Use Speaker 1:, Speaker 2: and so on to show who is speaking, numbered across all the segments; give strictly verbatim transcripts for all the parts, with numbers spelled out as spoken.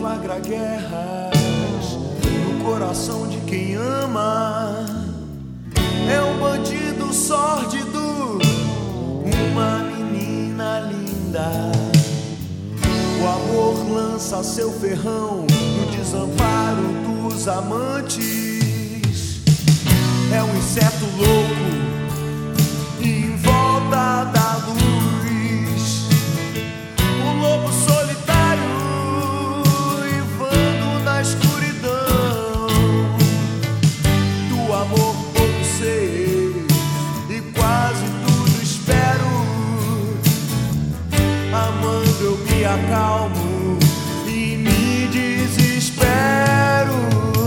Speaker 1: deflagra guerras no coração de quem ama. É um bandido sórdido, uma menina linda. O amor lança seu ferrão no desamparo dos amantes. É um inseto louco em volta da luz, um lobo solitário uivando na escuridão. Do amor pouco sei e quase tudo espero. Amando eu me acalmo e me desespero.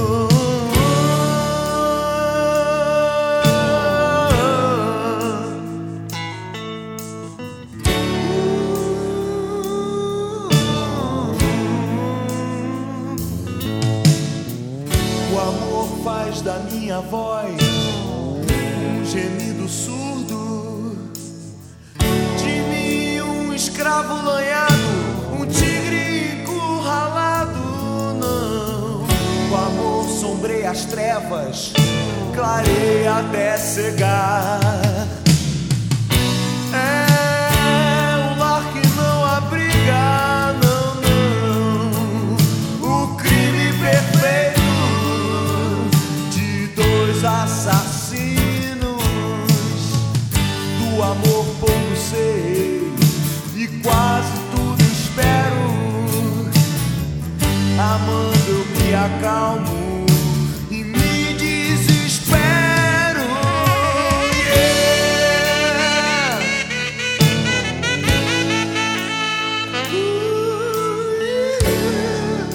Speaker 1: O amor faz da minha voz um gemido surdo, de mim um escravo lanhado, um tigre encurralado. Não, o amor sombreia as trevas, clareia até cegar. É um lar que não abriga, não, não, o crime perfeito de dois assassinos. Do amor pouco sei e quase tudo espero. Amando eu me acalmo e me desespero. Yeah. Uh, yeah.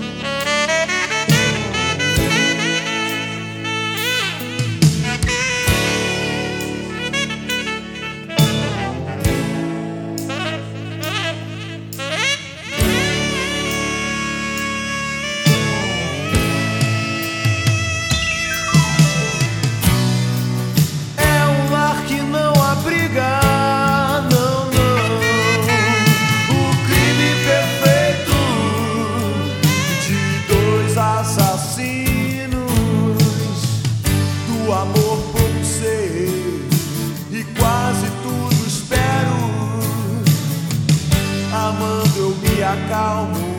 Speaker 1: Assassinos, do amor pouco sei e quase tudo espero. Amando eu me acalmo